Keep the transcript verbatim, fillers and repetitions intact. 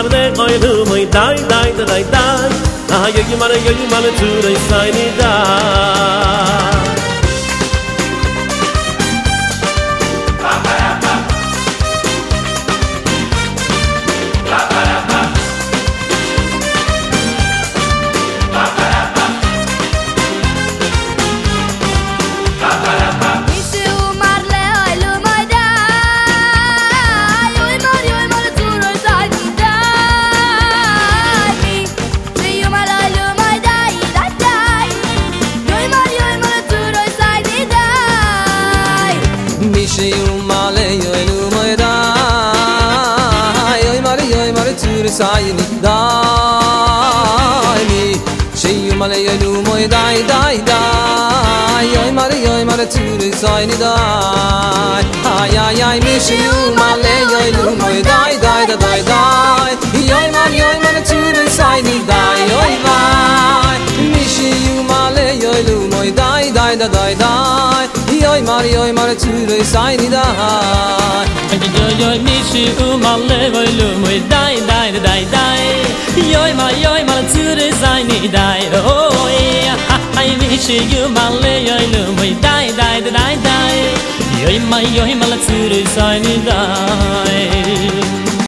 le goy lu moy dai dai dai dai ah yo you male yo you male tu dai sai ni dai sai ni dai mi shei male yelu moy dai dai dai yoy male yoy male tu sai ni dai ay ay ay mi shei male yelu moy dai dai dai dai yoy male yoy male tu sai ni dai yoy vai mi shei male yelu moy dai dai dai dai yoy male yoy male tu sai ni dai yo yo mi shei male yelu moy dai dai dai dai yoy ma yoy ma tu de sai ni dai oh yeah I wish you ma le yoy lu moy dai dai dai dai yoy ma yoy ma tu de sai ni dai